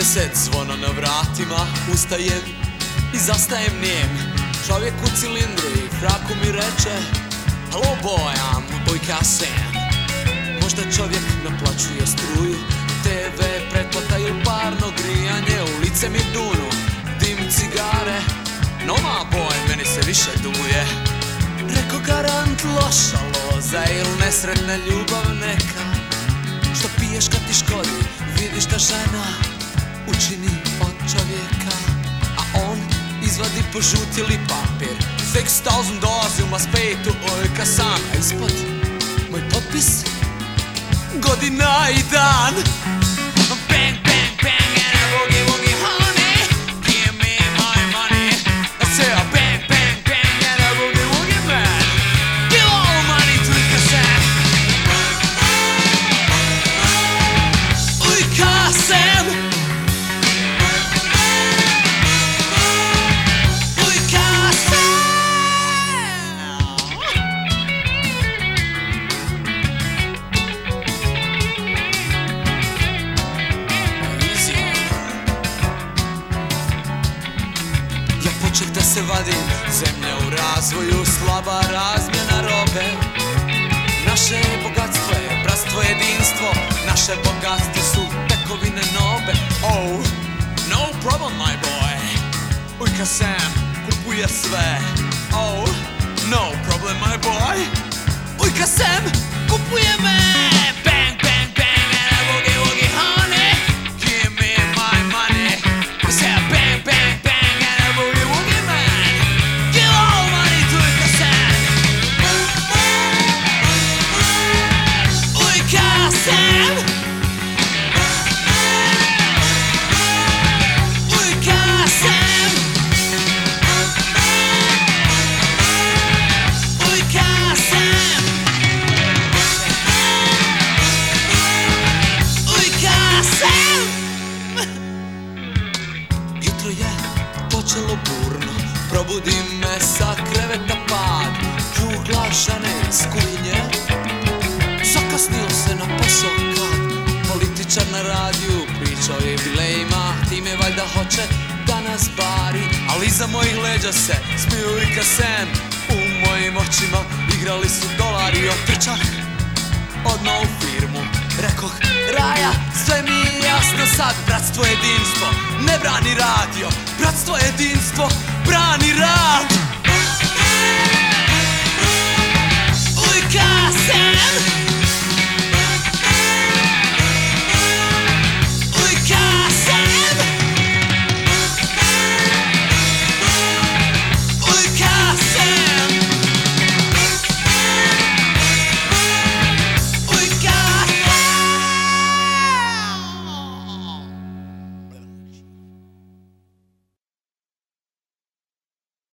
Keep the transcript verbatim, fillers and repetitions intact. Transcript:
se zvono na vratima, ustajem i zastajem nijem. Čovjek u cilindru i fraku mi reče: Hello boy, I'm Ujka Sam. Možda čovjek naplaćuje struju, te ve pretplata ili parno grijanje. U lice mi dunu dim cigare, no ma boy, meni se više duje. Reko garant loša loza ili nesretna ljubav neka. Što piješ kad ti škodi, vidiš da žena učini od čovjeka. A on izvadi požutili papir, six thousand dollars u maspetu, Ujka Sam. A ispod moj potpis, godina i dan. Bang, bang, bang, and a boogie, woogie, honey, give me my money. I say a bang, bang, bang, and a boogie, woogie, man, give all the money to Ujka Sam. Ujka Sam. Ujka Sam. Ja poček da se vadim, zemlja u razvoju, slaba razmjena robe. Naše bogatstvo je bratstvo, jedinstvo, naše bogatstvo su tekovine nobe. Oh, no problem my boy, Ujka Sam kupuje sve. Oh, no problem my boy, Ujka Sam kupuje me. Bang, bang, bang, and a boogie, woogie, honey, give me my money. I say bang, bang, bang, and a boogie, woogie, man, give all money to Ujka Sam. Ujka Sam. Ujka Sam. Ujka Sam. Ujka Sam. Jutro je počelo burno, probudi me sa kreveta pad. Krugla žene iz kuhinje, zakasnio se na posao kad političar na radiju priča o jubilejima. Time valjda hoće da nas bari, ali iza mojih leđa se smiju Ujka Sam. U mojim očima igrali su dolari. Otrčah odmah u firmu, rekoh: Raja, sve mi je jasno sad. Bratstvo, jedinstvo, ne brani radio. Bratstvo, jedinstvo, brani rad.